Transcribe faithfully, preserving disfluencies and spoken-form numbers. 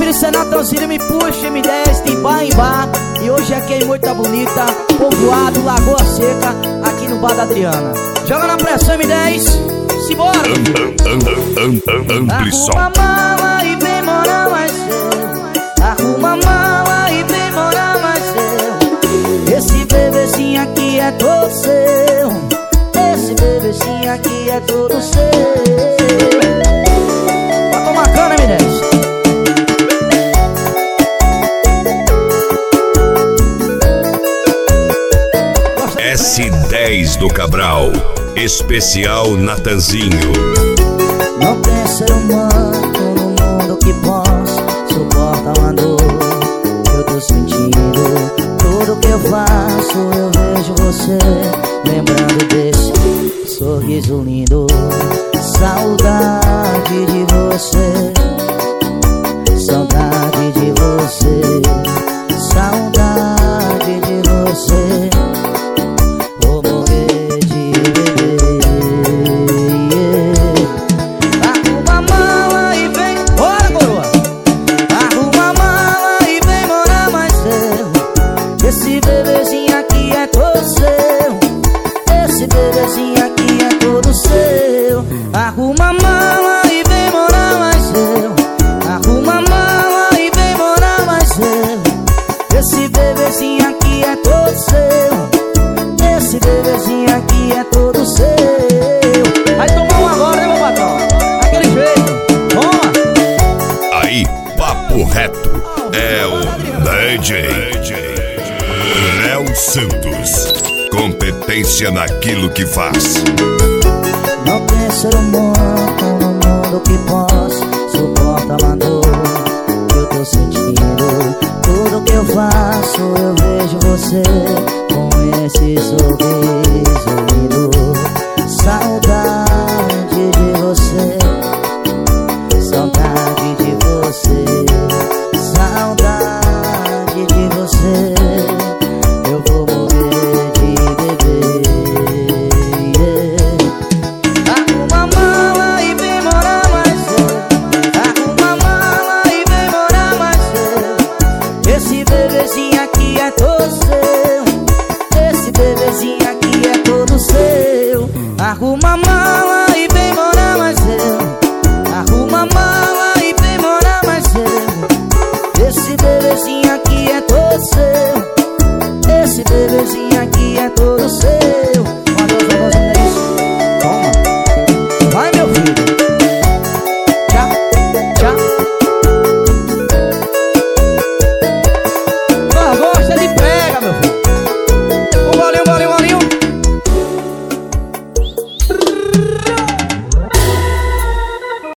filho Senatãozinho, me puxa, me desce de bar em bar. E hoje aqui em Moita Bonita, povoado, Lagoa Seca, aqui no bar da Adriana. Joga na pressão, M dez, simbora! Amplisson. Arruma a mala e vem morar mais seu. Arruma a mala e vem morar mais seu. Esse bebezinho aqui é todo seu. Esse bebezinho aqui é todo seu. Bota uma cana, M dez. S dez do Cabral, especial Natanzinho. Não tem ser humano no mundo que possa suportar uma dor que eu tô sentindo. Tudo que eu faço eu vejo você, lembrando desse sorriso lindo. Saudade de você, saudade de você, saudade de você. Vou morrer de beber. Arruma a mala e vem, bora coroa. Arruma a mala e vem morar mais seu. Esse bebezinho aqui é todo seu. Esse bebezinho aqui é todo seu. Arruma a mala e vem morar mais seu. Arruma a mala e vem morar mais seu. Esse bebezinho aqui é todo seu. Esse bebezinho aqui é todo seu. Vai tomar um agora, né, meu patrão? Aquele jeito, toma. Aí, papo reto, é o D J Léo Santos. Competência naquilo que faz. Não tem ser humano no mundo que possa suportar uma dor que eu tô sentindo. Tudo que eu faço eu vejo você com esse sorriso.